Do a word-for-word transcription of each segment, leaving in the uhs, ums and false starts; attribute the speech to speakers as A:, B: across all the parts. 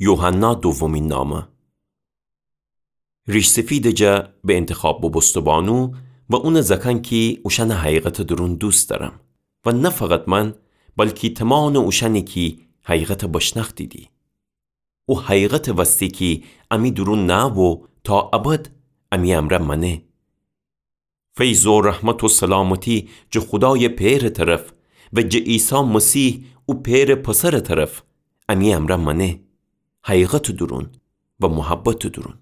A: یوحنا دومین نامه. ریش سفید جا به انتخاب ببست بانو و اون زکن که اوشن حقیقت درون دوست دارم و نه فقط من بلکه تمام اوشنی که حقیقت بشنخ دیدی. او حقیقت وستی که امی درون نه و تا ابد امی امره منه. فیض و رحمت و سلامتی جه خدای پیر طرف و جه عیسی مسیح او پیر پسر طرف امی امره منه. حقیقت درون و محبت درون.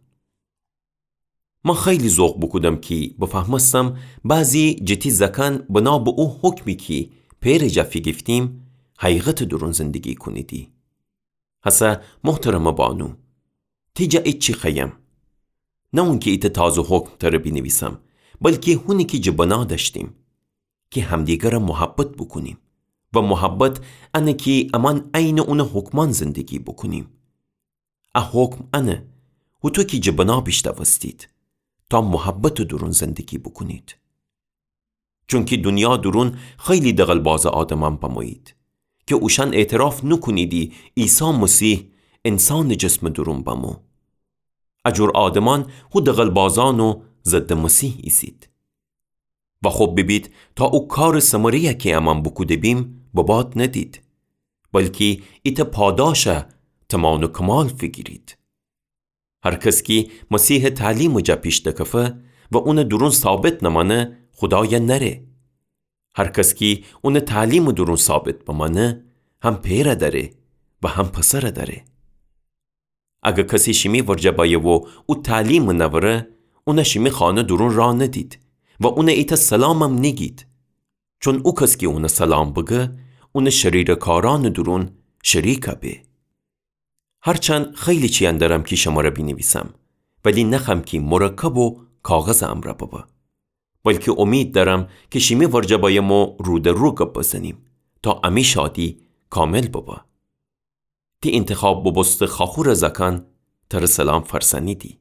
A: ما خیلی ذوق بکودم که بفهمستم بعضی جتی زکن بنا به او حکمی که پیر جفی گفتیم حقیقت درون زندگی کنیدی. حسا محترم بانو تیجا ایچی خیم نه اون که ایت تازه حکم تر بینویسم بلکه هونی که جبنا داشتیم که همدیگر محبت بکنیم و محبت انه که امان این اون حکمان زندگی بکنیم. اه حکم انه و تو که جبنا بیشتر وستید تا محبت درون زندگی بکنید. چون که دنیا درون خیلی دغل باز آدمان بموید که اوشن اعتراف نکنیدی عیسی مسیح انسان جسم درون بمو. اجور آدمان هو دغل بازان و ضد مسیح ایسید. و خب ببید تا او کار سمریه که امان بکوده بیم بباد ندید بلکه ایت پاداشه تمام و کمال فگیرید. هر کس که مسیح تعلیم جا پیش دکفه و اون درون ثابت نمانه خدای نره. هر کس که اون تعلیم درون ثابت بمانه هم پیره داره و هم پسر داره. اگه کسی شمی ورجه بایه و او تعلیم نوره اون شمی خانه درون را ندید و اون ایت سلامم نگید. چون او کس که اون سلام بگه اون شریر کاران درون شریکه به. هرچند خیلی چی اندرم که شما را بینویسم ولی نخم که مرکب و کاغذ امره بابا بلکه امید دارم که شیمی ورجه بایمو رو در رو گب بزنیم تا امی شادی کامل بابا. تی انتخاب ببست خاخور زکان تر سلام فرسنی دی.